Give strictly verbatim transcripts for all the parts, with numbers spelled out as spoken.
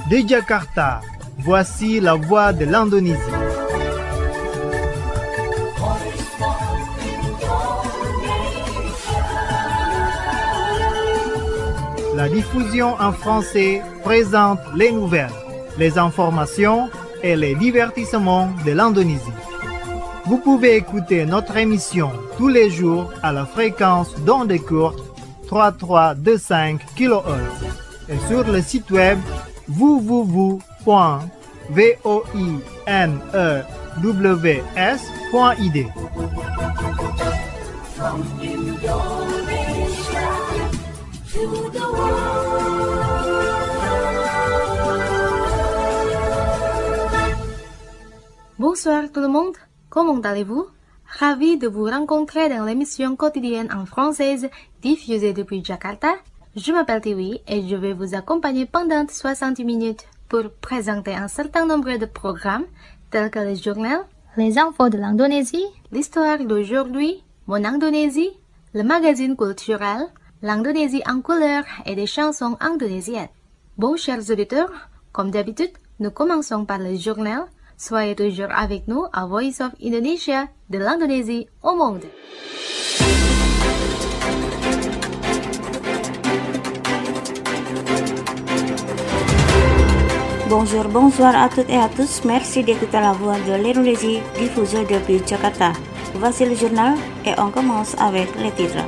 De Jakarta, voici la voix de l'Indonésie. La diffusion en français présente les nouvelles, les informations et les divertissements de l'Indonésie. Vous pouvez écouter notre émission tous les jours à la fréquence d'onde courte trois mille trois cent vingt-cinq kilohertz et sur le site web w w w point voinews point i d. Bonsoir tout le monde, comment allez-vous? Ravi de vous rencontrer dans l'émission quotidienne en française diffusée depuis Jakarta. Je m'appelle Tiwi et je vais vous accompagner pendant soixante minutes pour présenter un certain nombre de programmes tels que le journal, les infos de l'Indonésie, l'histoire d'aujourd'hui, mon Indonésie, le magazine culturel, l'Indonésie en couleur et des chansons indonésiennes. Bon, chers auditeurs, comme d'habitude, nous commençons par le journal. Soyez toujours avec nous à Voice of Indonesia, de l'Indonésie au monde. Bonjour, bonsoir à toutes et à tous. Merci d'écouter la voix de l'Indonésie diffusée depuis Jakarta. Voici le journal et on commence avec les titres.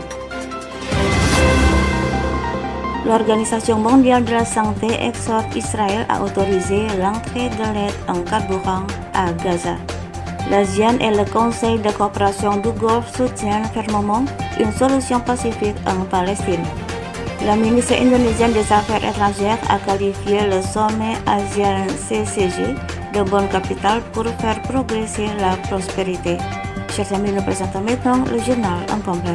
L'Organisation mondiale de la santé exhorte Israël à autoriser l'entrée de l'aide en carburant à Gaza. L'ASEAN et le Conseil de coopération du Golfe soutiennent fermement une solution pacifique en Palestine. La ministre indonésienne des Affaires étrangères a qualifié le sommet ASEAN-C C G de bonne capitale pour faire progresser la prospérité. Chers amis, nous présentons maintenant le journal en complet.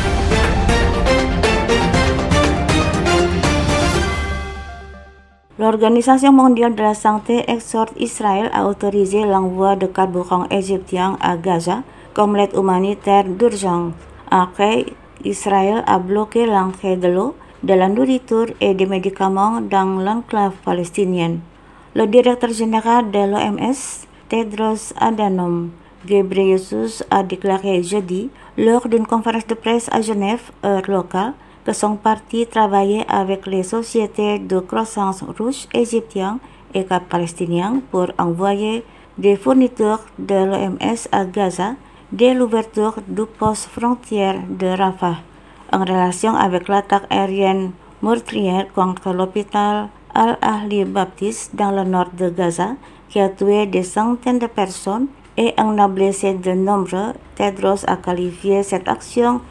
L'Organisation mondiale de la santé exhorte Israël à autoriser l'envoi de carburant égyptien à Gaza comme l'aide humanitaire d'urgence. Après, Israël a bloqué l'entrée de l'eau, de la nourriture et des médicaments dans l'enclave palestinienne. Le directeur général de l'O M S, Tedros Adhanom Ghebreyesus, a déclaré jeudi, lors d'une conférence de presse à Genève, heure locale, que son parti travaillait avec les sociétés de croissance rouge égyptiennes et palestiniennes pour envoyer des fournitures de l'O M S à Gaza dès l'ouverture du poste frontière de Rafah, en relation avec l'attaque aérienne meurtrière contre l'hôpital Al-Ahli Baptiste dans le nord de Gaza, qui a tué des centaines de personnes et en a blessé de nombreux. Tedros a qualifié cette action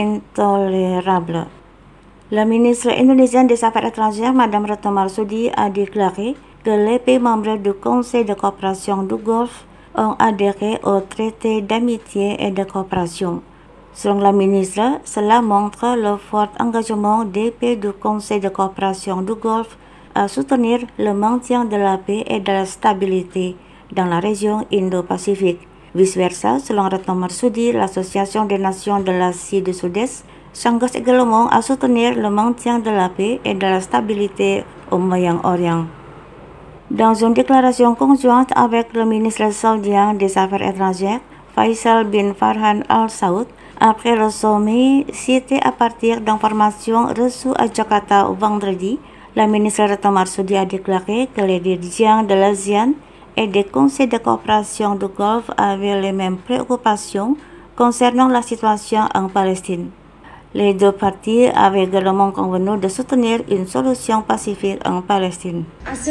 intolérable. La ministre indonésienne des Affaires étrangères, Madame Retno Marsudi, a déclaré que les pays membres du Conseil de coopération du Golfe ont adhéré au traité d'amitié et de coopération. Selon la ministre, cela montre le fort engagement des pays du Conseil de coopération du Golfe à soutenir le maintien de la paix et de la stabilité dans la région Indo-Pacifique. Vice-versa, selon Retno Marsudi, l'Association des Nations de l'Asie du Sud-Est s'engage également à soutenir le maintien de la paix et de la stabilité au Moyen-Orient. Dans une déclaration conjointe avec le ministre saoudien des Affaires étrangères, Faisal bin Farhan Al Saud, après le sommet cité à partir d'informations reçues à Jakarta vendredi, la ministre Retno Marsudi a déclaré que les dirigeants de l'ASEAN et des conseils de coopération du Golfe avaient les mêmes préoccupations concernant la situation en Palestine. Les deux parties avaient également convenu de soutenir une solution pacifique en Palestine.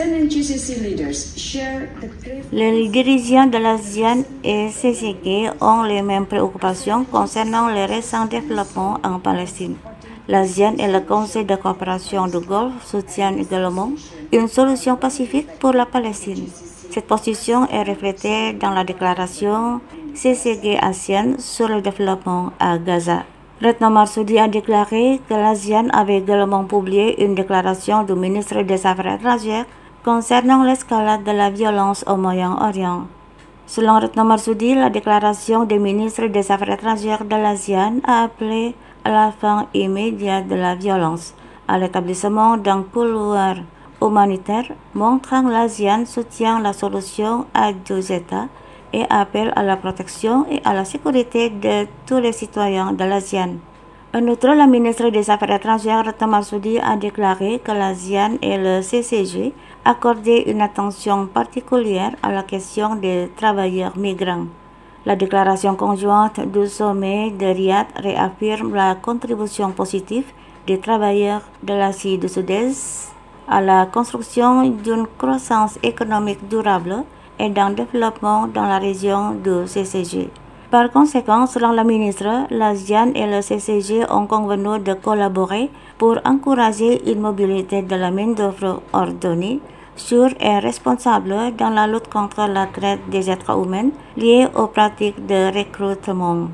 Les dirigeants de l'ASEAN et C C G ont les mêmes préoccupations concernant les récents développements en Palestine. L'ASEAN et le Conseil de coopération du Golfe soutiennent également une solution pacifique pour la Palestine. Cette position est reflétée dans la déclaration C C G-ASEAN sur le développement à Gaza. Retno Marsudi a déclaré que l'ASEAN avait également publié une déclaration du ministre des Affaires étrangères concernant l'escalade de la violence au Moyen-Orient. Selon Retno Marsudi, la déclaration des ministres des Affaires étrangères de l'ASEAN a appelé à la fin immédiate de la violence, à l'établissement d'un couloir humanitaire, montrant l'ASEAN soutient la solution à deux États et appelle à la protection et à la sécurité de tous les citoyens de l'ASEAN. En outre, la ministre des Affaires étrangères Retno Marsudi a déclaré que l'ASEAN et le C C G accordaient une attention particulière à la question des travailleurs migrants. La déclaration conjointe du sommet de Riyad réaffirme la contribution positive des travailleurs de l'Asie du Sud-Est à la construction d'une croissance économique durable et d'un développement dans la région du C C G. Par conséquent, selon la ministre, l'ASEAN et le C C G ont convenu de collaborer pour encourager une mobilité de la main-d'œuvre ordonnée, sûre et responsable dans la lutte contre la traite des êtres humains liée aux pratiques de recrutement.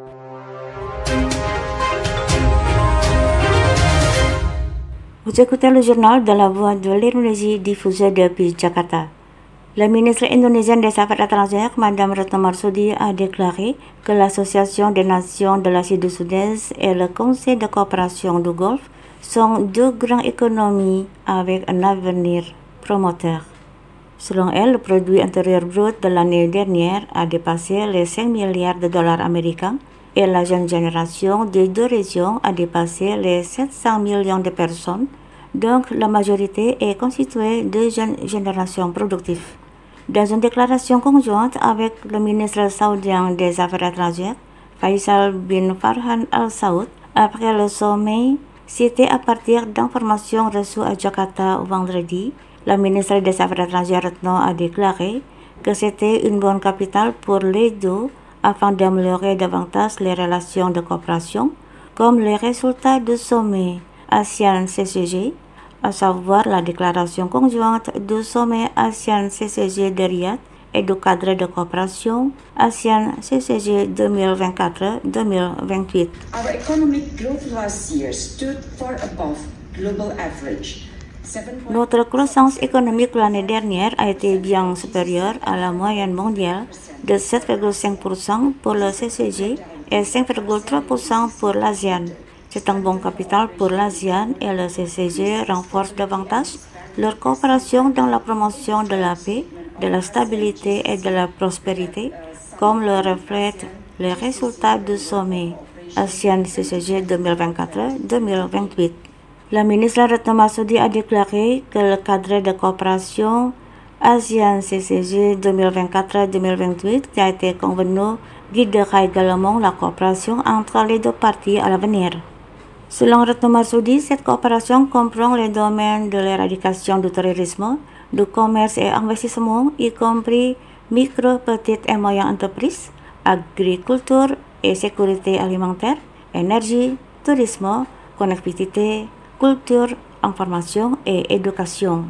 Vous écoutez le journal de la Voix de l'Indonésie diffusé depuis Jakarta. La ministre indonésienne des Affaires étrangères, Madame Retno Marsudi, a déclaré que l'Association des Nations de l'Asie du Sud-Est et le Conseil de coopération du Golfe sont deux grandes économies avec un avenir promoteur. Selon elle, le produit intérieur brut de l'année dernière a dépassé les cinq milliards de dollars américains et la jeune génération des deux régions a dépassé les sept cents millions de personnes, donc la majorité est constituée de jeunes générations productives. Dans une déclaration conjointe avec le ministre saoudien des Affaires étrangères, Faisal bin Farhan Al Saud, après le sommet, cité à partir d'informations reçues à Jakarta vendredi, la ministre des Affaires étrangères Retno a déclaré que c'était une bonne capitale pour les deux afin d'améliorer davantage les relations de coopération, comme les résultats du sommet ASEAN-C C G, à savoir la déclaration conjointe du sommet ASEAN-C C G de Riyad et du cadre de coopération ASEAN-C C G deux mille vingt-quatre à deux mille vingt-huit. Our economic growth last year stood far above global average. Notre croissance économique l'année dernière a été bien supérieure à la moyenne mondiale de sept virgule cinq pour cent pour le C C G et cinq virgule trois pour cent pour l'ASEAN. C'est un bon capital pour l'ASEAN et le C C G renforce davantage leur coopération dans la promotion de la paix, de la stabilité et de la prospérité, comme le reflètent les résultats du sommet ASEAN-C C G deux mille vingt-quatre à deux mille vingt-huit. La ministre Retno Marsudi a déclaré que le cadre de coopération ASEAN-C C G deux mille vingt-quatre à deux mille vingt-huit qui a été convenu guidera également la coopération entre les deux parties à l'avenir. Selon Retno Marsudi, cette coopération comprend les domaines de l'éradication du terrorisme, du commerce et investissement, y compris micro, petites et moyennes entreprises, agriculture et sécurité alimentaire, énergie, tourisme, connectivité, culture, information et éducation.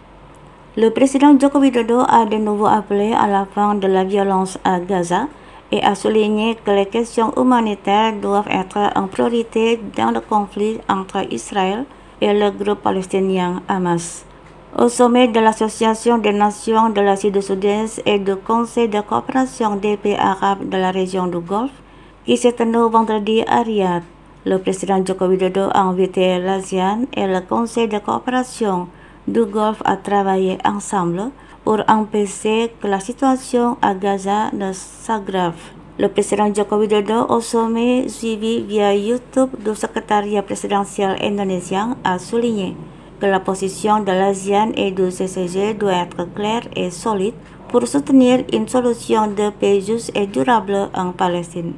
Le président Joko Widodo a de nouveau appelé à la fin de la violence à Gaza et a souligné que les questions humanitaires doivent être en priorité dans le conflit entre Israël et le groupe palestinien Hamas. Au sommet de l'Association des Nations de l'Asie du Sud-Est et du Conseil de coopération des pays arabes de la région du Golfe, qui s'est tenu vendredi à Riyad, le président Joko Widodo a invité l'ASEAN et le Conseil de coopération du Golfe à travailler ensemble pour empêcher que la situation à Gaza ne s'aggrave. Le président Joko Widodo, au sommet suivi via YouTube du secrétariat présidentiel indonésien, a souligné que la position de l'ASEAN et du C C G doit être claire et solide pour soutenir une solution de paix juste et durable en Palestine.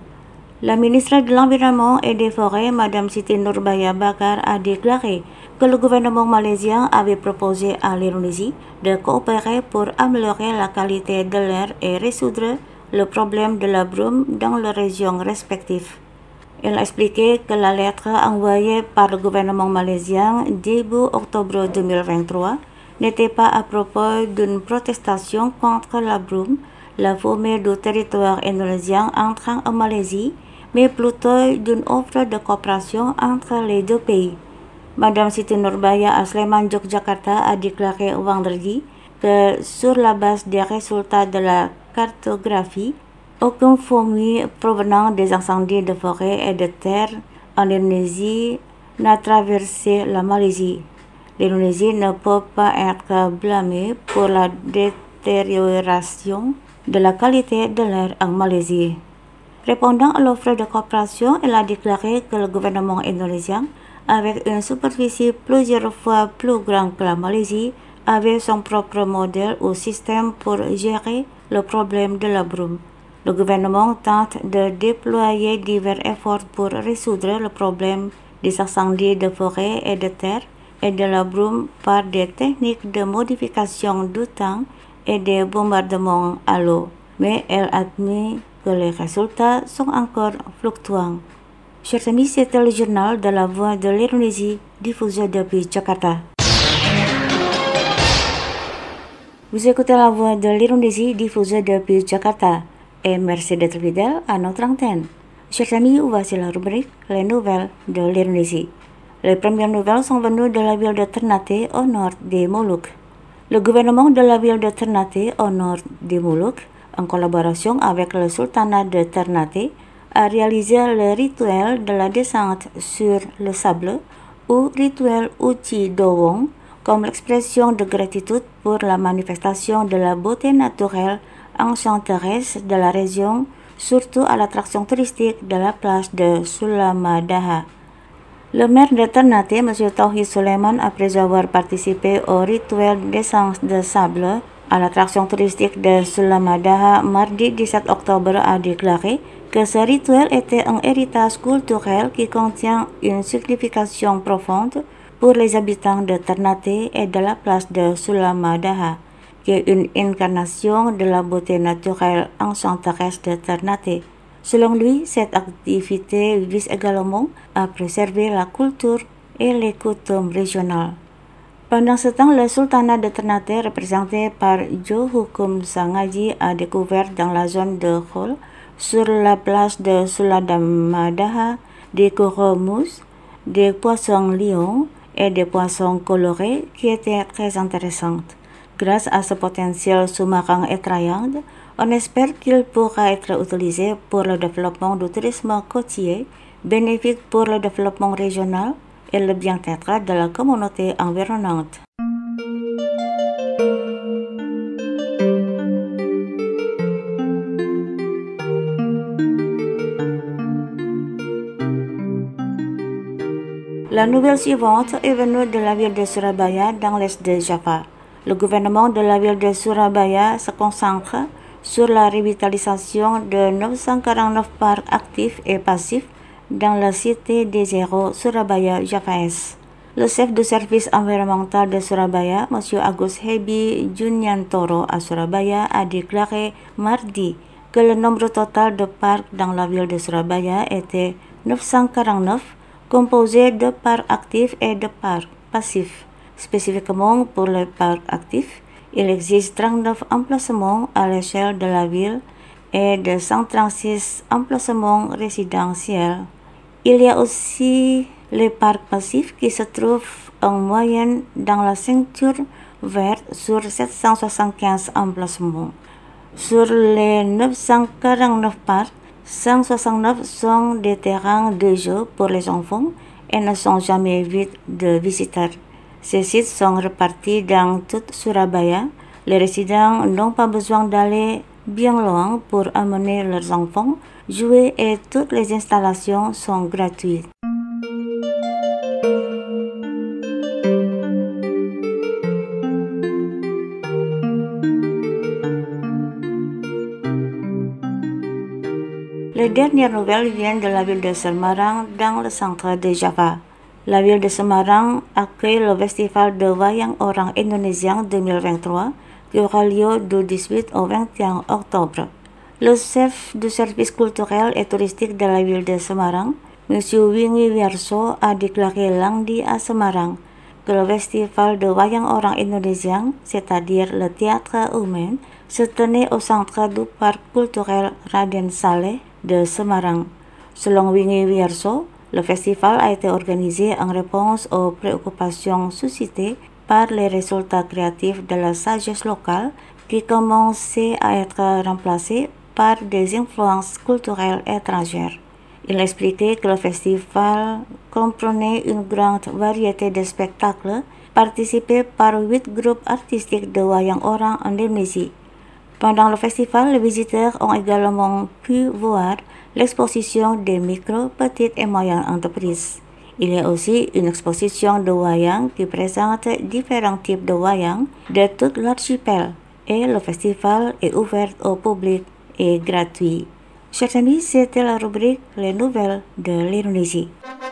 La ministre de l'Environnement et des Forêts, Madame Siti Nurbaya Bakar, a déclaré que le gouvernement malaisien avait proposé à l'Indonésie de coopérer pour améliorer la qualité de l'air et résoudre le problème de la brume dans leurs régions respectives. Elle a expliqué que la lettre envoyée par le gouvernement malaisien début octobre deux mille vingt-trois n'était pas à propos d'une protestation contre la brume, la fumée du territoire indonésien entrant en Malaisie, mais plutôt d'une offre de coopération entre les deux pays. Madame Siti Nurbaya à Sleman, Yogyakarta, a déclaré vendredi que sur la base des résultats de la cartographie, aucun fumée provenant des incendies de forêt et de terre en Indonésie n'a traversé la Malaisie. L'Indonésie ne peut pas être blâmée pour la détérioration de la qualité de l'air en Malaisie. Répondant à l'offre de coopération, elle a déclaré que le gouvernement indonésien, avec une superficie plusieurs fois plus grande que la Malaisie, avait son propre modèle ou système pour gérer le problème de la brume. Le gouvernement tente de déployer divers efforts pour résoudre le problème des incendies de forêt et de terre et de la brume par des techniques de modification du temps et des bombardements à l'eau, mais elle admet que les résultats sont encore fluctuants. Chers amis, c'était le journal de la Voix de l'Indonésie diffusé depuis Jakarta. Vous écoutez la Voix de l'Indonésie diffusée depuis Jakarta et merci d'être fidèle à notre antenne. Chers amis, voici la rubrique Les nouvelles de l'Indonésie. Les premières nouvelles sont venues de la ville de Ternate au nord des Moluques. Le gouvernement de la ville de Ternate au nord des Moluques, en collaboration avec le sultanat de Ternate, a réalisé le rituel de la descente sur le sable ou rituel Uci Dowong comme l'expression de gratitude pour la manifestation de la beauté naturelle enchanteresse de la région, surtout à l'attraction touristique de la plage de Sulamadaha. Le maire de Ternate, M. Tauhid Sulaiman, après avoir participé au rituel descente de sable à l'attraction touristique de Sulamadaha mardi dix-sept octobre, a déclaré que ce rituel était un héritage culturel qui contient une signification profonde pour les habitants de Ternate et de la plage de Sulamadaha, qui est une incarnation de la beauté naturelle enchanteresse de Ternate. Selon lui, cette activité vise également à préserver la culture et les coutumes régionales. Pendant ce temps, le sultanat de Ternate, représenté par Jo Hukum Sangaji, a découvert dans la zone de Khol, sur la plage de Sulamadaha, des coraux mousse, des poissons lions et des poissons colorés qui étaient très intéressants. Grâce à ce potentiel sous-marin attrayant, on espère qu'il pourra être utilisé pour le développement du tourisme côtier, bénéfique pour le développement régional et le bien-être de la communauté environnante. La nouvelle suivante est venue de la ville de Surabaya dans l'est de Java. Le gouvernement de la ville de Surabaya se concentre sur la revitalisation de neuf cent quarante-neuf parcs actifs et passifs dans la cité des zéros Surabaya Java-Est. Le chef du service environnemental de Surabaya, M. Agus Hebi Juniantoro à Surabaya, a déclaré mardi que le nombre total de parcs dans la ville de Surabaya était neuf cent quarante-neuf, composé de parcs actifs et de parcs passifs. Spécifiquement pour les parcs actifs, il existe trente-neuf emplacements à l'échelle de la ville et de cent trente-six emplacements résidentiels. Il y a aussi les parcs passifs qui se trouvent en moyenne dans la ceinture verte sur sept cent soixante-quinze emplacements. Sur les neuf cent quarante-neuf parcs, cent soixante-neuf sont des terrains de jeu pour les enfants et ne sont jamais vides de visiteurs. Ces sites sont répartis dans toute Surabaya. Les résidents n'ont pas besoin d'aller bien loin pour amener leurs enfants, jouer et toutes les installations sont gratuites. Les dernières nouvelles viennent de la ville de Semarang dans le centre de Java. La ville de Semarang accueille le festival de Wayang Orang indonésien deux mille vingt-trois qui aura lieu du dix-huit au vingt et un octobre. Le chef du service culturel et touristique de la ville de Semarang, M. Wingi Wierso, a déclaré lundi à Semarang que le festival de Wayang Orang indonésien, c'est-à-dire le théâtre humain, se tenait au centre du parc culturel Raden Saleh de Semarang. Selon Wingi Wierso, le festival a été organisé en réponse aux préoccupations suscitées par les résultats créatifs de la sagesse locale qui commençaient à être remplacés par des influences culturelles étrangères. Il expliquait que le festival comprenait une grande variété de spectacles participé par huit groupes artistiques de wayang orang en Indonésie. Pendant le festival, les visiteurs ont également pu voir l'exposition des micro, petites et moyennes entreprises. Il y a aussi une exposition de wayang qui présente différents types de wayang de tout l'archipel et le festival est ouvert au public et gratuit. Chers amis, c'était la rubrique Les Nouvelles de l'Indonésie.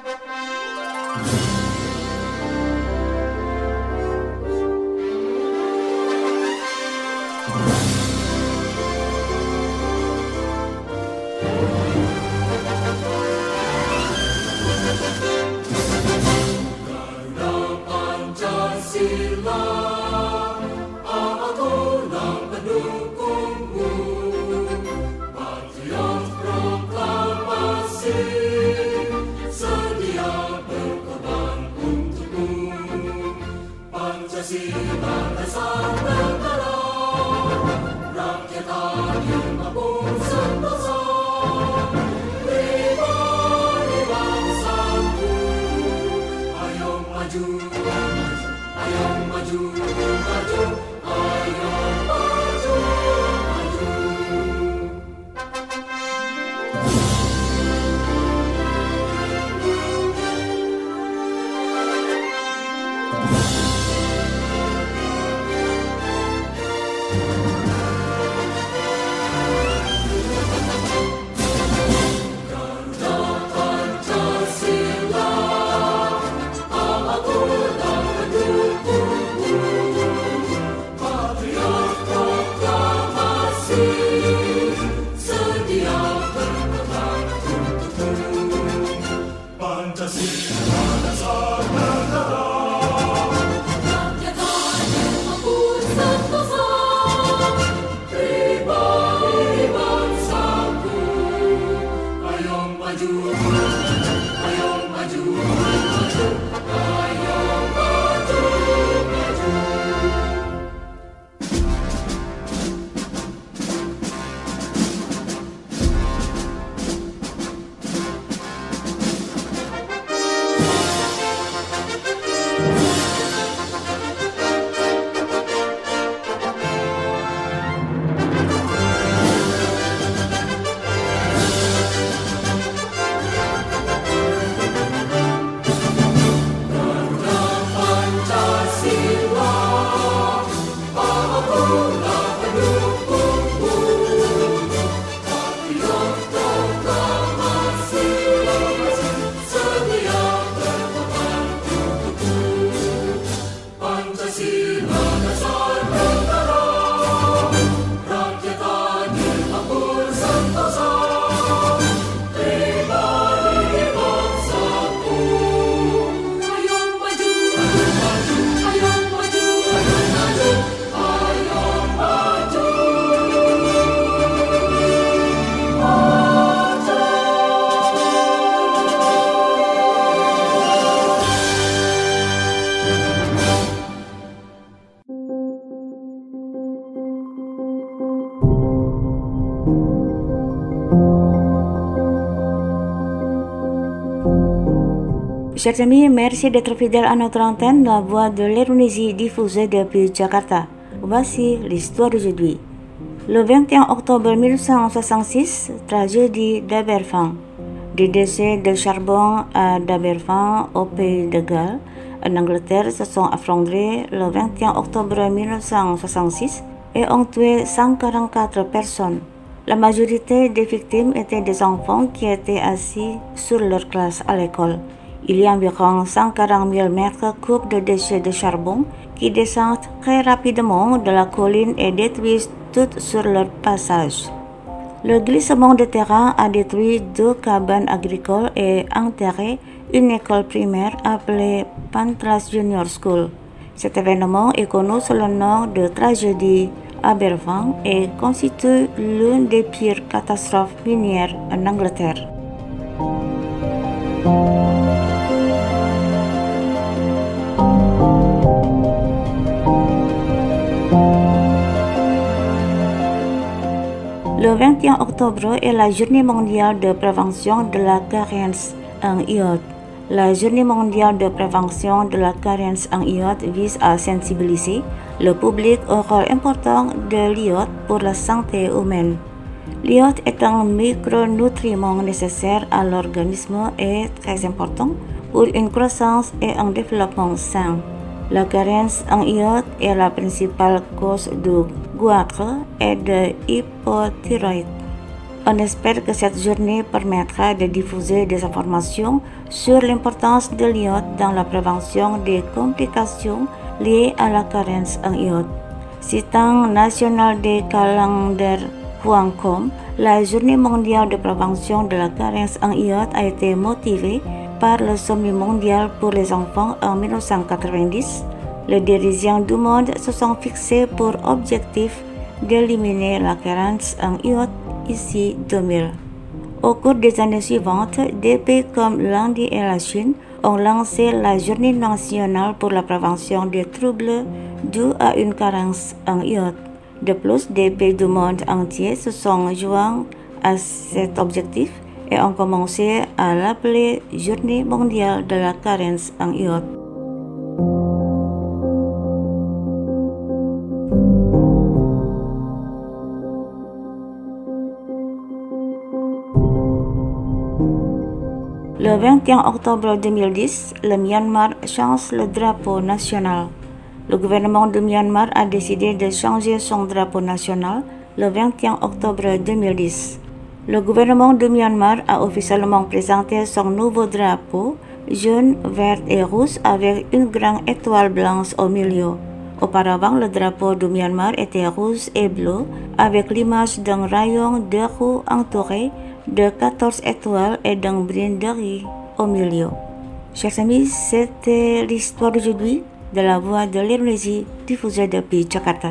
Chers amis, merci d'être fidèles à notre antenne, la voix de l'Indonésie diffusée depuis Jakarta. Voici l'histoire d'aujourd'hui. Le vingt et un octobre mille neuf cent soixante-six, tragédie d'Aberfan. Des décès de charbon à d'Aberfan au pays de Galles, en Angleterre, se sont effondrés le vingt et un octobre mille neuf cent soixante-six et ont tué cent quarante-quatre personnes. La majorité des victimes étaient des enfants qui étaient assis sur leur classe à l'école. Il y a environ cent quarante mille mètres cubes de déchets de charbon qui descendent très rapidement de la colline et détruisent tout sur leur passage. Le glissement de terrain a détruit deux cabanes agricoles et enterré une école primaire appelée Pantras Junior School. Cet événement est connu sous le nom de tragédie Aberfan et constitue l'une des pires catastrophes minières en Angleterre. Le vingt et un octobre est la journée mondiale de prévention de la carence en iode. La Journée mondiale de prévention de la carence en iode vise à sensibiliser le public au rôle important de l'iode pour la santé humaine. L'iode est un micronutriment nécessaire à l'organisme et très important pour une croissance et un développement sain. La carence en iode est la principale cause de goitre et de hypothyroïde. On espère que cette journée permettra de diffuser des informations sur l'importance de l'iode dans la prévention des complications liées à la carence en iode. Citant national de calendar point com, la Journée mondiale de prévention de la carence en iode a été motivée par le Sommet mondial pour les enfants en mille neuf cent quatre-vingt-dix. Les dirigeants du monde se sont fixés pour objectif d'éliminer la carence en iode d'ici deux mille. Au cours des années suivantes, des pays comme l'Inde et la Chine ont lancé la Journée nationale pour la prévention des troubles dus à une carence en iode. De plus, des pays du monde entier se sont joints à cet objectif et ont commencé à l'appeler Journée mondiale de la carence en iode. Le vingt et un octobre deux mille dix, le Myanmar change le drapeau national. Le gouvernement du Myanmar a décidé de changer son drapeau national le vingt et un octobre deux mille dix. Le gouvernement du Myanmar a officiellement présenté son nouveau drapeau, jaune, vert et rouge avec une grande étoile blanche au milieu. Auparavant, le drapeau du Myanmar était rouge et bleu avec l'image d'un rayon de roues entouré de quatorze étoiles et d'un brin de riz au milieu. Chers amis, c'était l'histoire d'aujourd'hui de la Voix de l'Indonésie diffusée depuis Jakarta.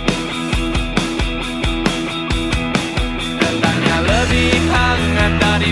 Lebih hangat dari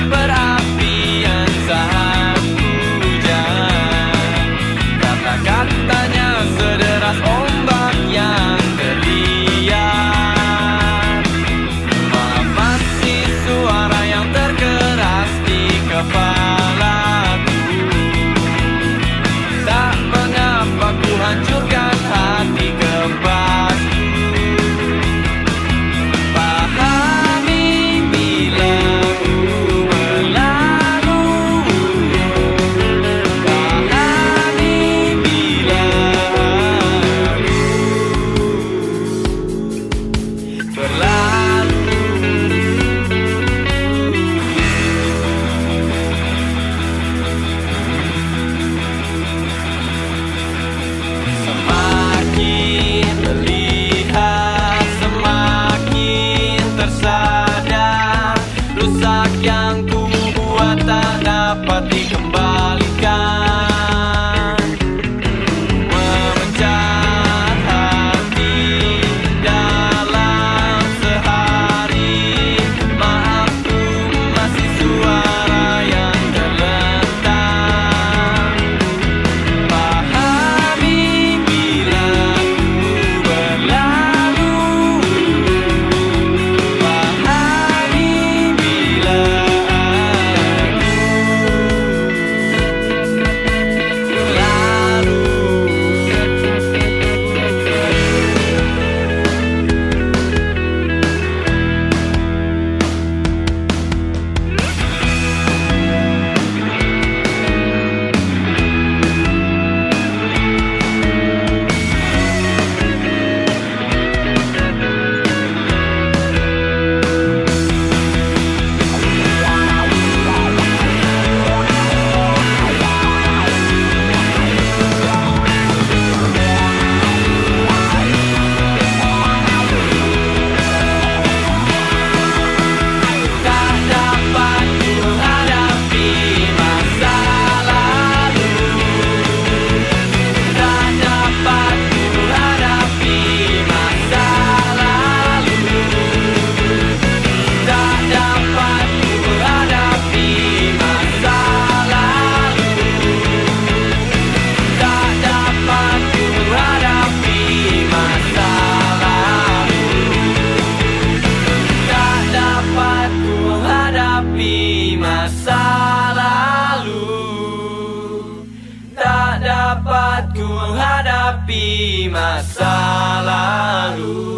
di masa lalu.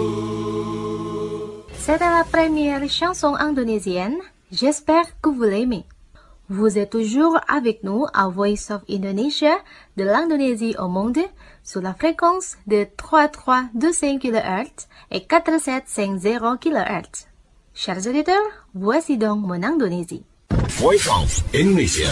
C'était la première chanson indonésienne. J'espère que vous l'aimez. Vous êtes toujours avec nous à Voice of Indonesia, de l'Indonésie au monde, sur la fréquence de trois trois deux cinq kilohertz et quatre sept cinq zéro kilohertz. Chers auditeurs, voici donc mon Indonésie. Voice of Indonesia.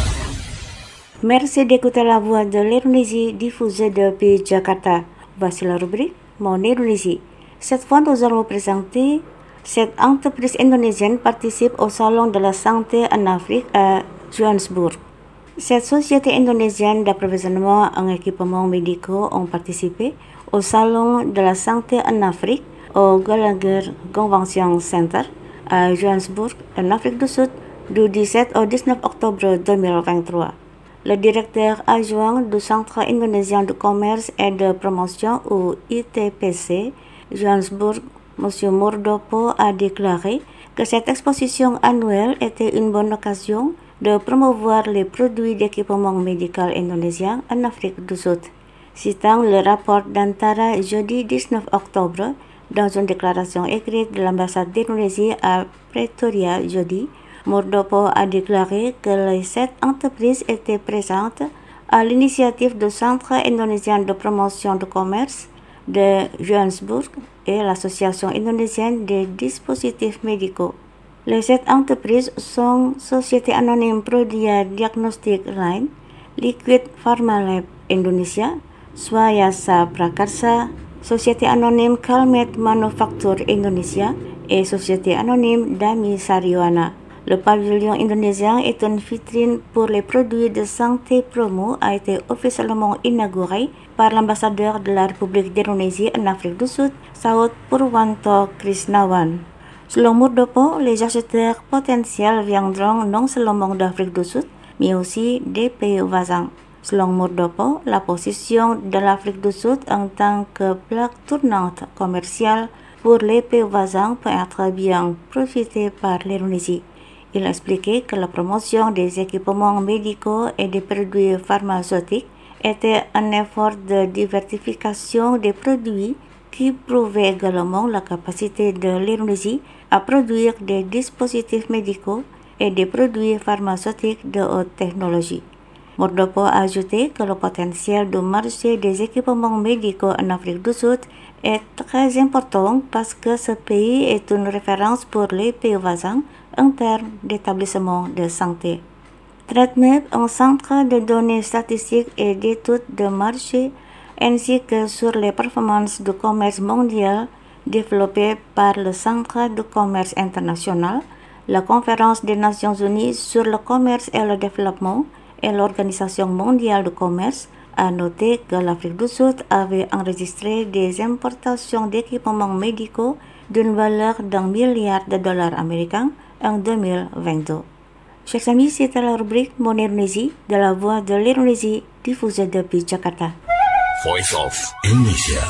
Merci d'écouter la voix de l'Indonésie diffusée depuis Jakarta. Voici la rubrique Mon Indonésie. Cette fois, nous allons présenter cette entreprise indonésienne participe au Salon de la Santé en Afrique à Johannesburg. Cette société indonésienne d'approvisionnement en équipements médicaux ont participé au Salon de la Santé en Afrique au Gallagher Convention Center à Johannesburg, en Afrique du Sud, du dix-sept au dix-neuf octobre deux mille vingt-trois. Le directeur adjoint du Centre indonésien de commerce et de promotion ou I T P C, Johannesburg, M. Murdopo a déclaré que cette exposition annuelle était une bonne occasion de promouvoir les produits d'équipement médical indonésien en Afrique du Sud. Citant le rapport d'Antara jeudi dix-neuf octobre, dans une déclaration écrite de l'ambassade d'Indonésie à Pretoria jeudi, Murdopo a déclaré que les sept entreprises étaient présentes à l'initiative du Centre indonésien de promotion du commerce de Johannesburg et l'Association indonésienne des dispositifs médicaux. Les sept entreprises sont Société Anonyme Prodia Diagnostic Line, Liquid Pharma Lab Indonesia, Swayasa Prakarsa, Société Anonyme Calmed Manufacture Indonesia et Société Anonyme Dami Saryoana. Le pavillon indonésien est une vitrine pour les produits de santé promo a été officiellement inauguré par l'ambassadeur de la République d'Indonésie en Afrique du Sud, Saud Purwanto Krisnawan. Selon Murdopo, les acheteurs potentiels viendront non seulement d'Afrique du Sud, mais aussi des pays voisins. Selon Murdopo, la position de l'Afrique du Sud en tant que plaque tournante commerciale pour les pays voisins peut être bien profitée par l'Indonésie. Il a expliqué que la promotion des équipements médicaux et des produits pharmaceutiques était un effort de diversification des produits qui prouvait également la capacité de l'Indonésie à produire des dispositifs médicaux et des produits pharmaceutiques de haute technologie. Murdopo a ajouté que le potentiel du marché des équipements médicaux en Afrique du Sud est très important parce que ce pays est une référence pour les pays voisins en termes d'établissement de santé. TradeMap, un centre de données statistiques et d'études de marché, ainsi que sur les performances du commerce mondial développé par le Centre de commerce international, la Conférence des Nations Unies sur le commerce et le développement et l'Organisation mondiale du commerce a noté que l'Afrique du Sud avait enregistré des importations d'équipements médicaux d'une valeur d'un milliard de dollars américains en deux mille vingt-deux. Chers amis, c'était la rubrique Mon Indonésie de la voix de l'Indonésie diffusée depuis Jakarta. Voice of Indonesia.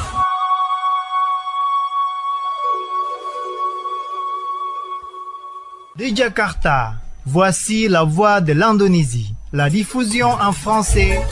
De Jakarta, voici la voix de l'Indonésie. La diffusion en français.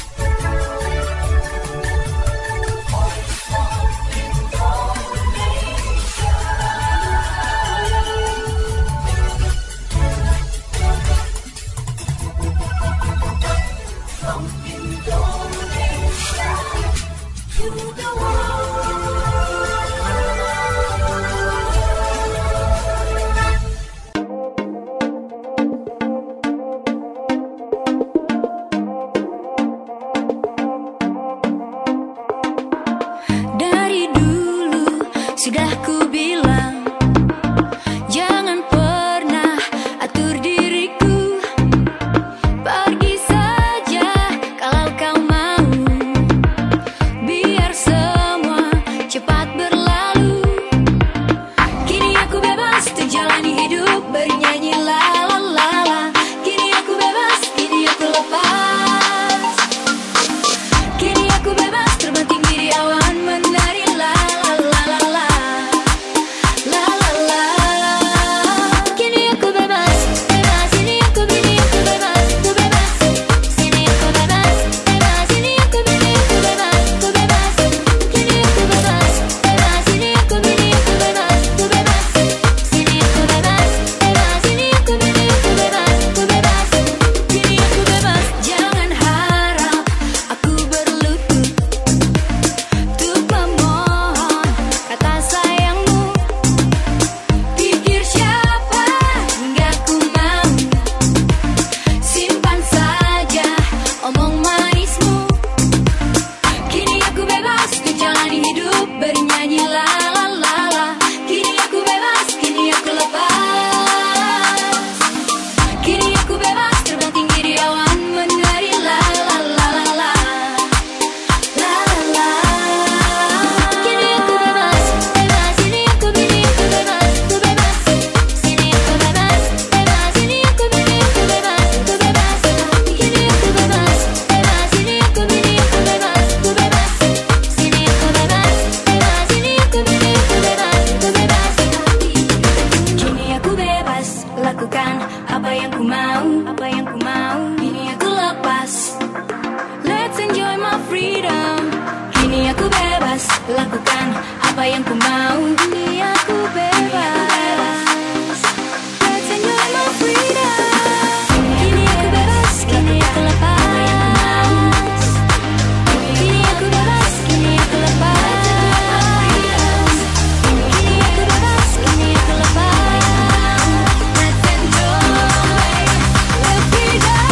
lakukan apa yang ku mau. Dunia ku bebas, let's enjoy my freedom. Kini aku bebas, kini aku lepas. Kini aku bebas, kini aku lepas. Kini aku bebas, kini aku lepas. Let's enjoy the freedom.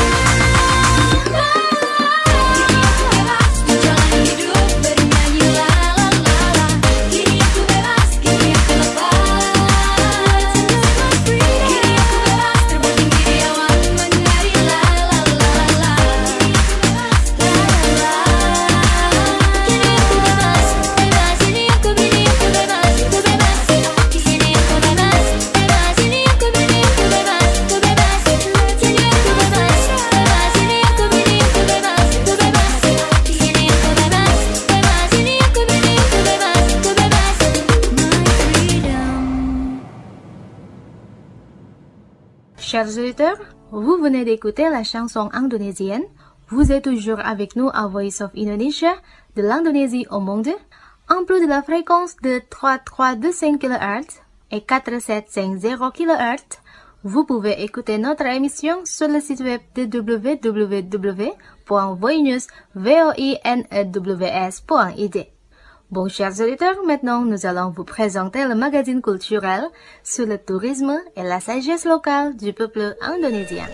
Menjalani hidup bernyanyi la la la la. Kini aku bebas, kini aku lepas. Let's enjoy my freedom. Kini aku bebas, terbang tinggi di awan menari la la la la. Kini aku bebas, la la la. Kini aku bebas, bebas. Ini aku, ini aku bebas, ku bebas. Di sini aku bebas, bebas. Ini aku, ini aku bebas, ku bebas. Let's enjoy aku bebas, bebas. Ini aku, ini aku bebas, ku bebas. Di sini aku bebas, bebas. Ini aku, ini aku bebas, ku bebas. My freedom. Chers auditeurs, vous venez d'écouter la chanson indonésienne. Vous êtes toujours avec nous à Voice of Indonesia, de l'Indonésie au monde. En plus de la fréquence de trois trois deux cinq kilohertz et quatre sept cinq zéro kilohertz, vous pouvez écouter notre émission sur le site web de w w w point voinews point i d. Bon, chers auditeurs, maintenant nous allons vous présenter le magazine culturel sur le tourisme et la sagesse locale du peuple indonésien.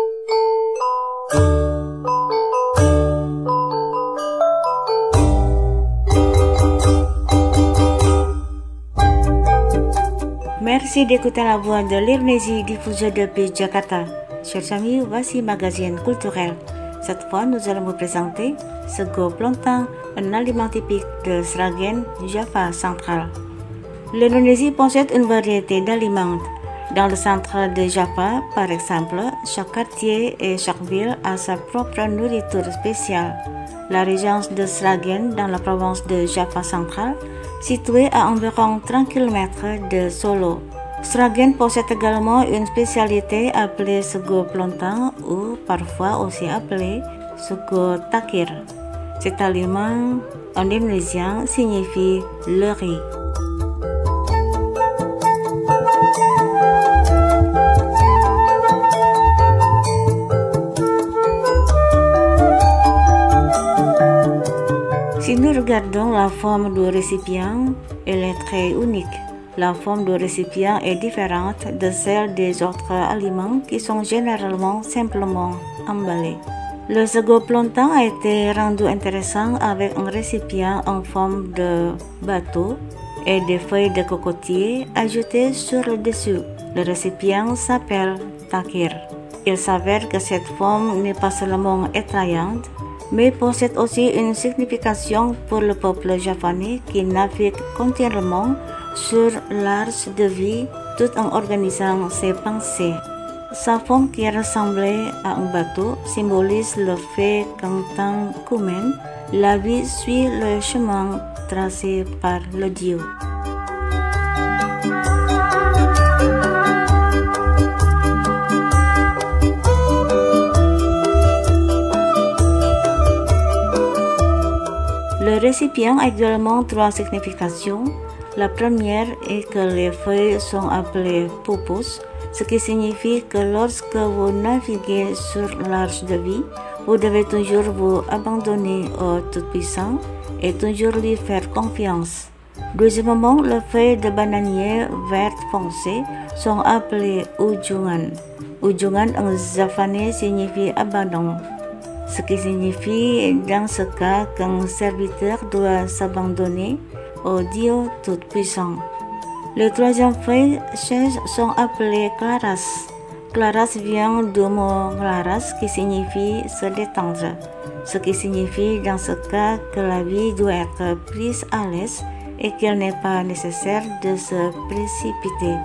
Merci d'écouter la voix de l'Indonésie diffusée depuis Jakarta. Chers amis, voici magazine culturel. Cette fois, nous allons vous présenter sego plontang, un aliment typique de Sragen, Java central. L'Indonésie possède une variété d'aliments. Dans le centre de Java, par exemple, chaque quartier et chaque ville a sa propre nourriture spéciale. La région de Sragen, dans la province de Java central, située à environ trente kilomètres de Solo. Sragen possède également une spécialité appelée sego plontang ou parfois aussi appelé sego takir. Cet aliment en indonésien signifie le riz. Si nous regardons la forme du récipient, elle est très unique. La forme du récipient est différente de celle des autres aliments qui sont généralement simplement emballés. Le sego plontang a été rendu intéressant avec un récipient en forme de bateau et des feuilles de cocotier ajoutées sur le dessus. Le récipient s'appelle takir. Il s'avère que cette forme n'est pas seulement effrayante, mais possède aussi une signification pour le peuple javanais qui navigue continuellement sur l'arche de vie tout en organisant ses pensées. Sa forme qui ressemblait à un bateau symbolise le fait qu'en tant qu'humain, la vie suit le chemin tracé par le Dieu. Le récipient a également trois significations. La première est que les feuilles sont appelées pupus, ce qui signifie que lorsque vous naviguez sur l'arche de vie, vous devez toujours vous abandonner au Tout-Puissant et toujours lui faire confiance. Deuxièmement, les feuilles de bananier vertes foncées sont appelées ujungan. Ujungan en javanais signifie abandon, ce qui signifie dans ce cas qu'un serviteur doit s'abandonner au Dieu Tout-Puissant. Les troisième feuilles sèches sont appelées claras. Claras vient du mot claras qui signifie se détendre, ce qui signifie dans ce cas que la vie doit être prise à l'aise et qu'il n'est pas nécessaire de se précipiter.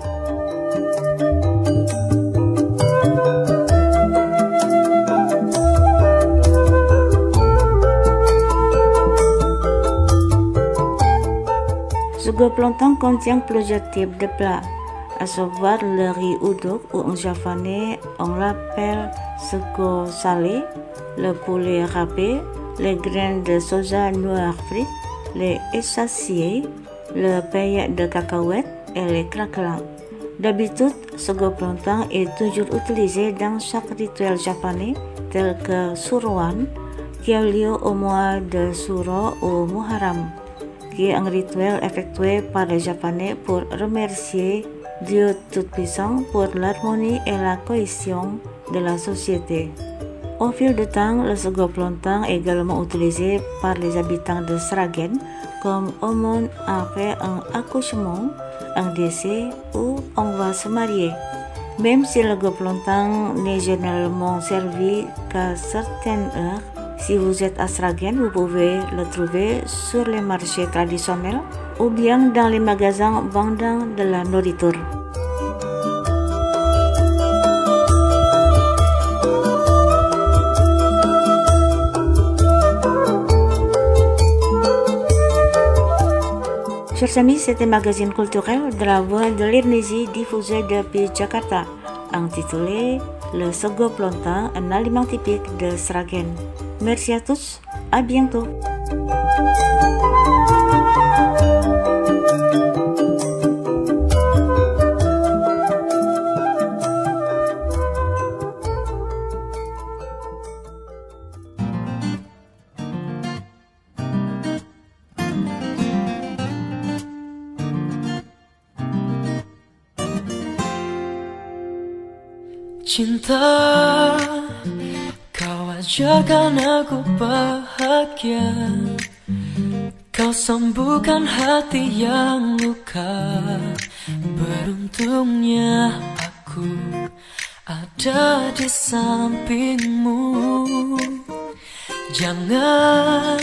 Sego plontang contient plusieurs types de plats, à savoir le riz uduk ou en javanais on l'appelle sego salé, le poulet râpé, les graines de soja noir frites, les essaciers, le paillet de cacahuètes et les craquelins. D'habitude, ce gobelentang est toujours utilisé dans chaque rituel japonais tel que Suroan, qui a lieu au mois de Suro ou Muharram, qui est un rituel effectué par les Japonais pour remercier Dieu Tout-Puissant pour l'harmonie et la cohésion de la société. Au fil du temps, le gobelentang est également utilisé par les habitants de Sragen comme aumône après un accouchement, un décès ou on va se marier. Même si le gobelentang n'est généralement servi qu'à certaines heures, si vous êtes à Sragen, vous pouvez le trouver sur les marchés traditionnels ou bien dans les magasins vendant de la nourriture. Chers amis, c'était Magazine culturel de la Voix de l'Indonésie diffusé depuis Jakarta, intitulé Le Segobelentang, un aliment typique de Sragen. Merci à tous, à bientôt. Cinta, kau ajarkan aku bahagia. Kau sembuhkan hati yang luka. Beruntungnya aku ada di sampingmu. Jangan,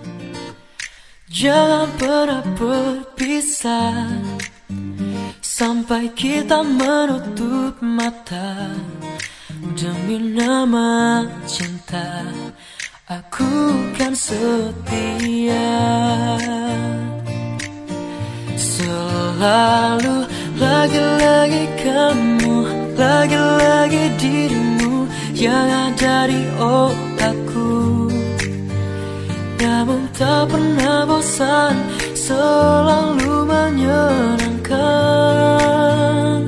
jangan pernah berpisah sampai kita menutup mata. Demi nama cinta, aku kan setia. Selalu, lagi-lagi kamu, lagi-lagi dirimu yang ada di otakku. Namun tak pernah bosan, selalu menyenangkan.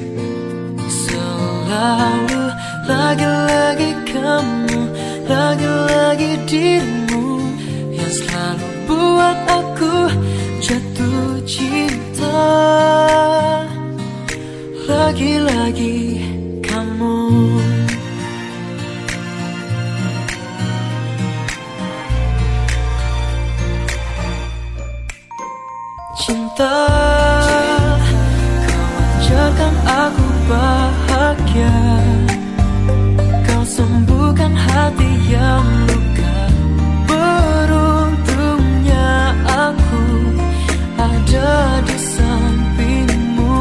Selalu, lagi-lagi kamu, lagi-lagi dirimu yang selalu buat aku jatuh cinta. Lagi-lagi kamu. Cinta, kau ajarkan aku bahagia. Kau sembuhkan hati yang luka. Beruntungnya aku ada di sampingmu.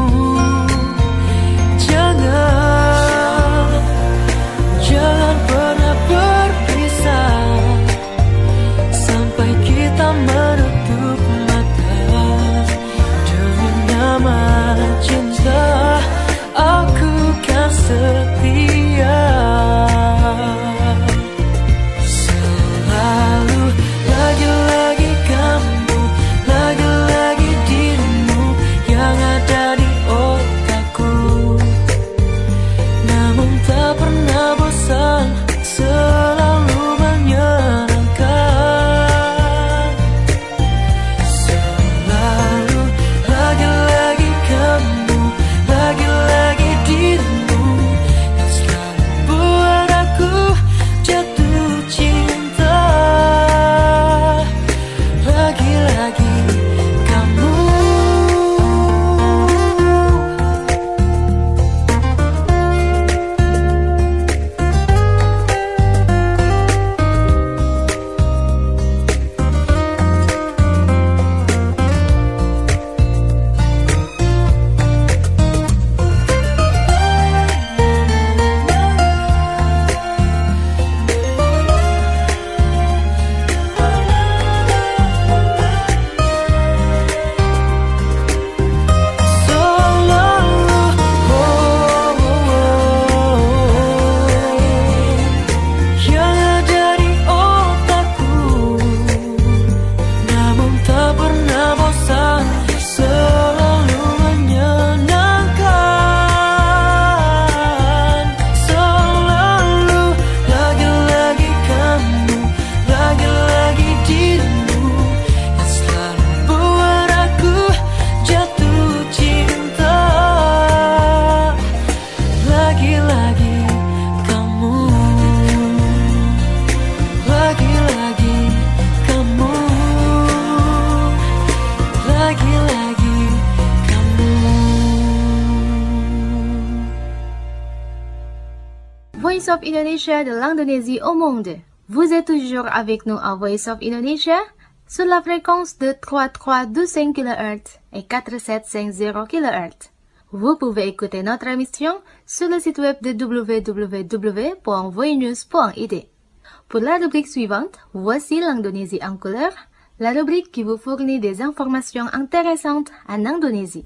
Jangan, jangan pernah berpisah sampai kita menutup mata. Demi nama cinta, aku kan setia. of Indonesia de l'Indonésie au monde. Vous êtes toujours avec nous à Voice of Indonesia sur la fréquence de trente-trois virgule douze kilohertz et quatre-sept virgule cinquante kilohertz. Vous pouvez écouter notre émission sur le site web de w w w point voinews point i d. Pour la rubrique suivante, voici l'Indonésie en couleur, la rubrique qui vous fournit des informations intéressantes en Indonésie.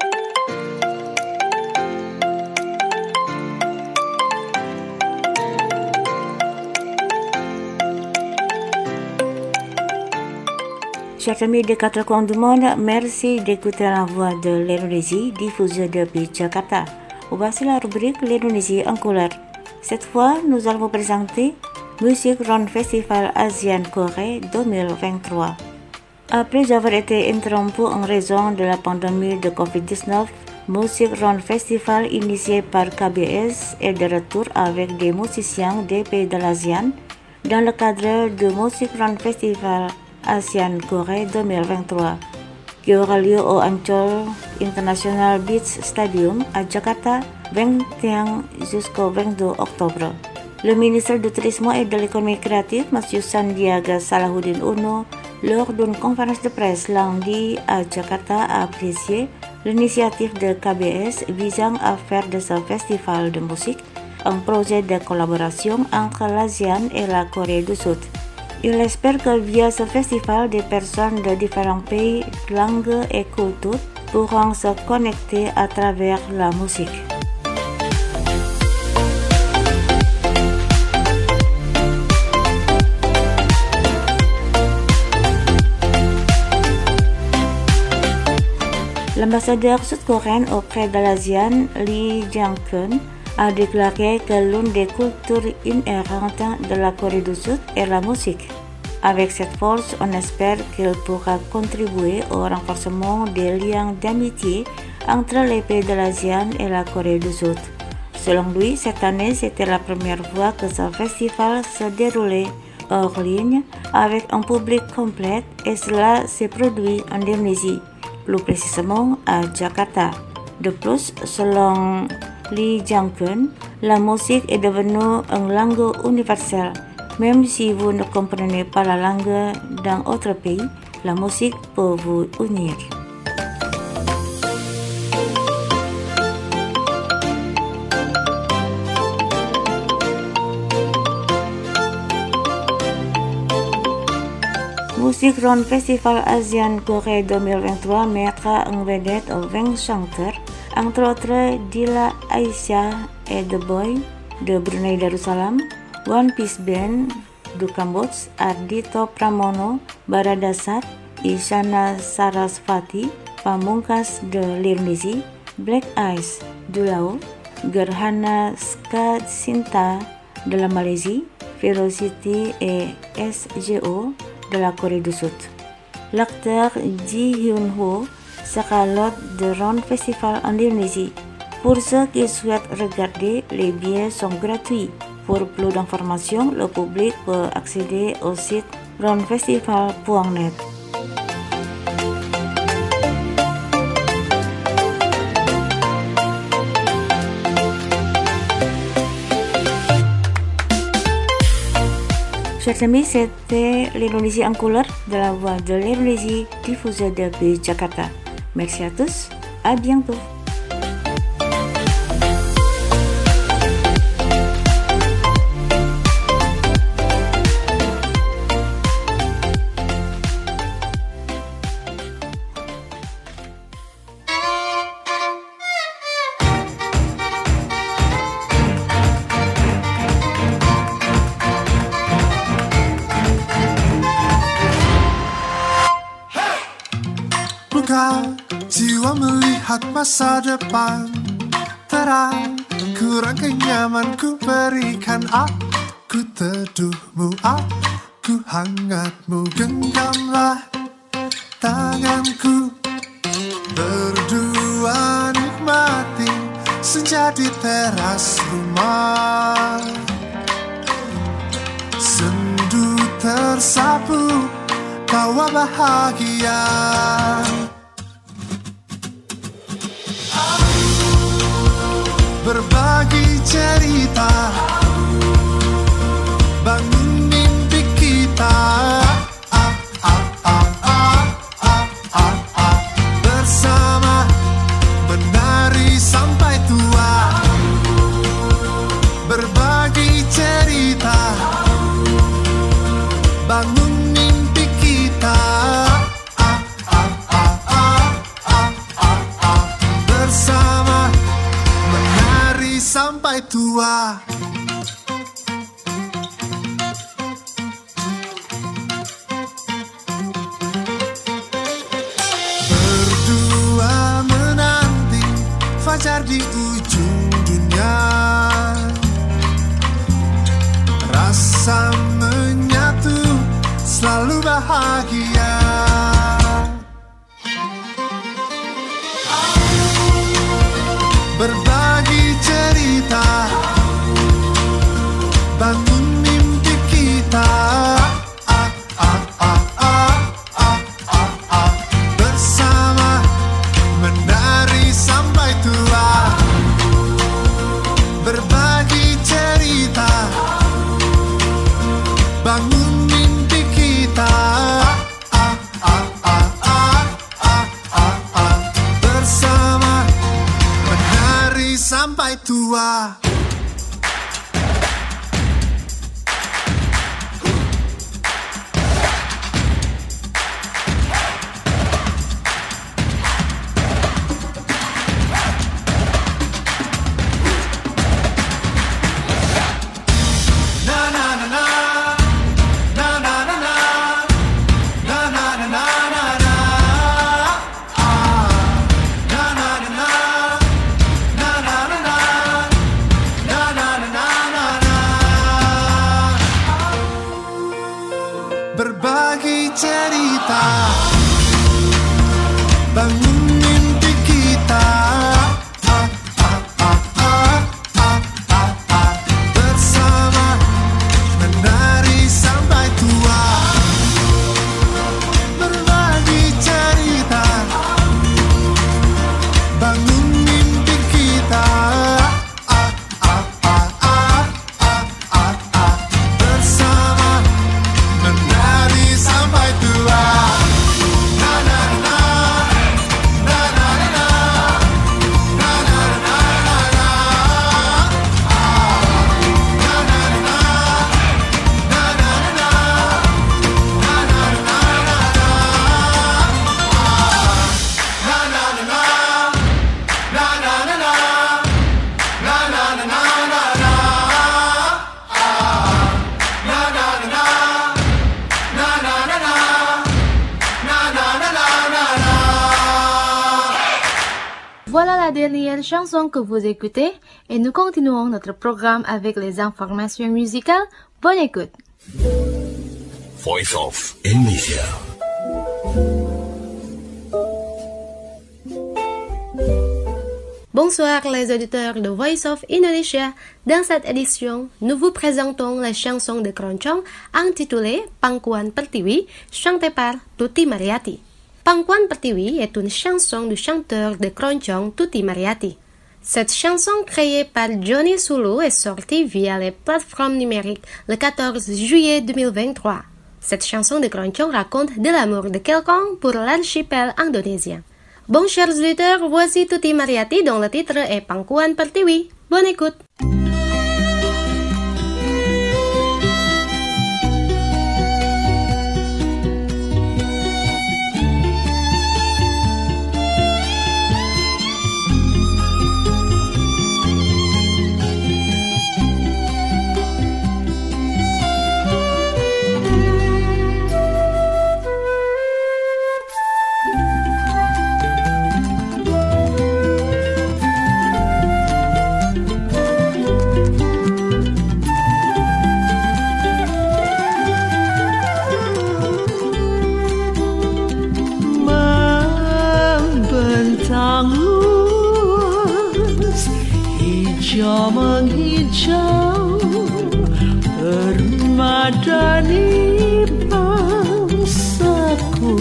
Chers amis des quatre coins du monde, merci d'écouter la voix de l'Indonésie diffusée depuis Jakarta. Voici la rubrique l'Indonésie en couleur. Cette fois, nous allons vous présenter Music Round Festival Asian Corée deux mille vingt-trois. Après avoir été interrompu en raison de la pandémie de covid dix-neuf, Music Round Festival initié par K B S est de retour avec des musiciens des pays de l'ASEAN dans le cadre du Music Round Festival Asian Corée deux mille vingt-trois qui aura lieu au Ancol International Beach Stadium à Jakarta vingt et un jusqu'au vingt-deux octobre. Le ministre du Tourisme et de l'économie créative, M. Sandiaga Salahuddin Uno, lors d'une conférence de presse lundi à Jakarta, a apprécié l'initiative de K B S visant à faire de ce festival de musique un projet de collaboration entre l'ASEAN et la Corée du Sud. Il espère que via ce festival, des personnes de différents pays, langues et cultures pourront se connecter à travers la musique. L'ambassadeur sud-coréen auprès de l'ASEAN, Lee Jang-keun, a déclaré que l'une des cultures inhérentes de la Corée du Sud est la musique. Avec cette force, on espère qu'il pourra contribuer au renforcement des liens d'amitié entre les pays de l'ASEAN et la Corée du Sud. Selon lui, cette année, c'était la première fois que ce festival se déroulait hors ligne avec un public complet et cela s'est produit en Indonésie, plus précisément à Jakarta. De plus, selon Lee Jang-keun, la musique est devenue une langue universelle. Même si vous ne comprenez pas la langue d'un autre pays, la musique peut vous unir. Music Round Festival Asian Corée deux mille vingt-trois mettra en vedette vingt chanteurs, entre autres Dila Aisyah et The Boy de Brunei Darussalam, One Piece Band du Cambodge, Ardhito Pramono, Baradasat, Isyana Sarasvati, Pamungkas de l'Indonésie, Black Eyes du Laos, Gerhana Skasinta de la Malaisie, Ferocity et S G O de la Corée du Sud. L'acteur Ji Hyun-ho sera l'hôte de Round Festival en Indonésie. Pour ceux qui souhaitent regarder, les billets sont gratuits. Pour plus d'informations, le public peut accéder au site round festival point net. Chers amis, c'était l'Indonésie en couleur de la voix de l'Indonésie diffusée depuis Jakarta. Merci à tous, à bientôt. Buka jiwa melihat masa depan terang, kurang kenyaman ku berikan aku teduhmu, aku hangatmu, genggamlah tanganku. Berdua nikmati senja di teras rumah, sendu tersapu tawa bahagia. Berbagi cerita bahagia. Berbagi cerita, bangun mimpi kita. Ah, ah, ah, ah, ah, ah, ah. Bersama menari sampai tua. Berbagi cerita, bangun mimpi kita. Ah, ah, ah, ah, ah, ah, ah. Bersama menari sampai tua. Berbagi cerita, bangun mimpi kita. Ah, ah, ah, ah, ah, ah, ah. Bersama menari sampai tua. Berbagi cerita, bangun mimpi kita. Ah, ah, ah, ah, ah, ah, ah. Bersama menari sampai tua. Na na na, na na na, na na na na na. Ah, na na na, na na na, na na na na na. Ah, na na na, na na na na, na na na na na. Ah, na na na na. Na na na na, na na na na na na. Voilà la dernière chanson que vous écoutez et nous continuons notre programme avec les informations musicales. Bonne écoute. Voice of Indonesia. Bonsoir les auditeurs de Voice of Indonesia. Dans cette édition, nous vous présentons la chanson de Keroncong intitulée Pangkuan Pertiwi, chantée par Tuti Mariati. Pangkuan Pertiwi est une chanson du chanteur de Keroncong Tuti Mariati. Cette chanson créée par Johnny Sulu est sortie via les plateformes numériques le quatorze juillet deux mille vingt-trois. Cette chanson de Keroncong raconte de l'amour de quelqu'un pour l'archipel indonésien. Bon, chers auditeurs, voici Tuti Mariati dont le titre est Pangkuan Pertiwi. Bonne écoute. Membentang luas, hijau menghijau, permadani bangsaku.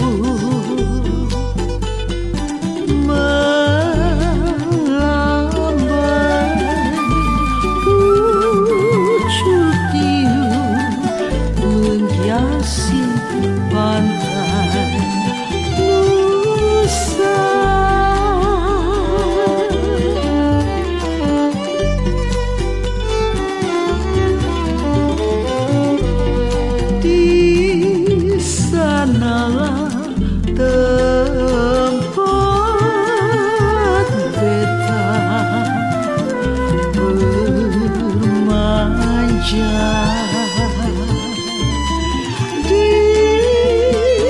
Melambai pucuk tiup menghiasi pantai Nusa. Di sanalah tempat beta bermanja. Di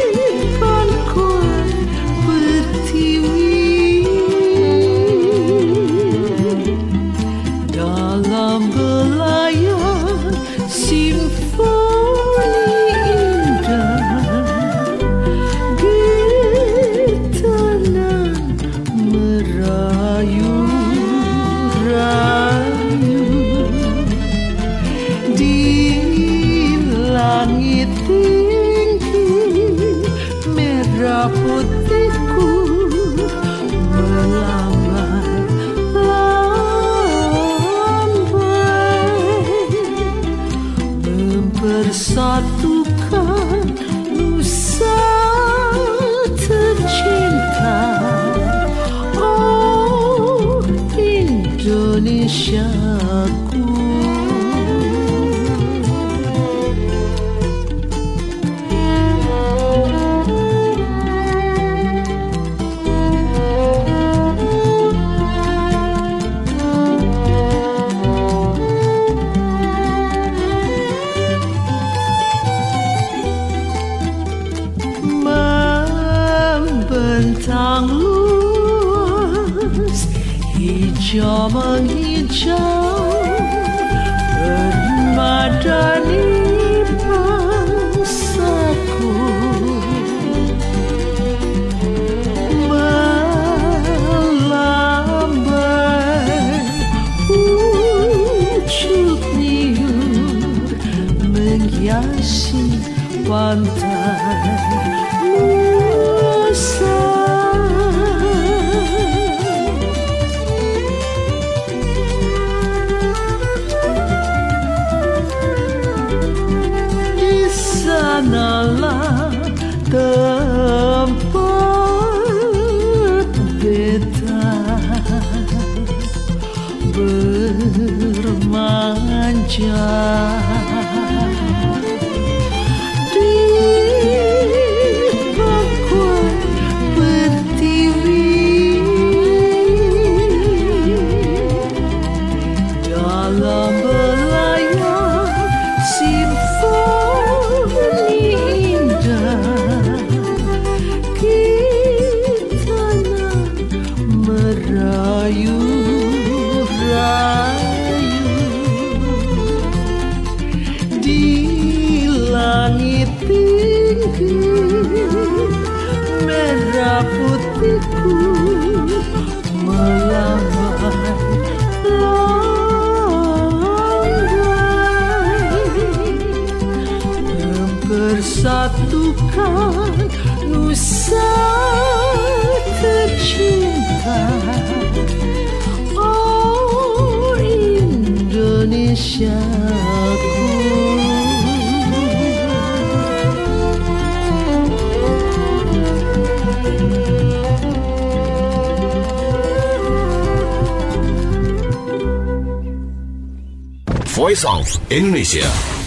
merah putihku melambai mempersatukan nusa tercinta. Oh Indonesiaku, membentang luas, hijau menghijau, bermadani bangsaku, melambai ujuk niur, menghiasi pantai Nusa. Di sanalah tempat beta bermanja. Dalam belayar simfoni indah, kita nak merayu-rayu di langit tinggi, merah putihku melambai mempersatukan nusa tercinta. Oh Indonesiaku, Voice of Indonesia.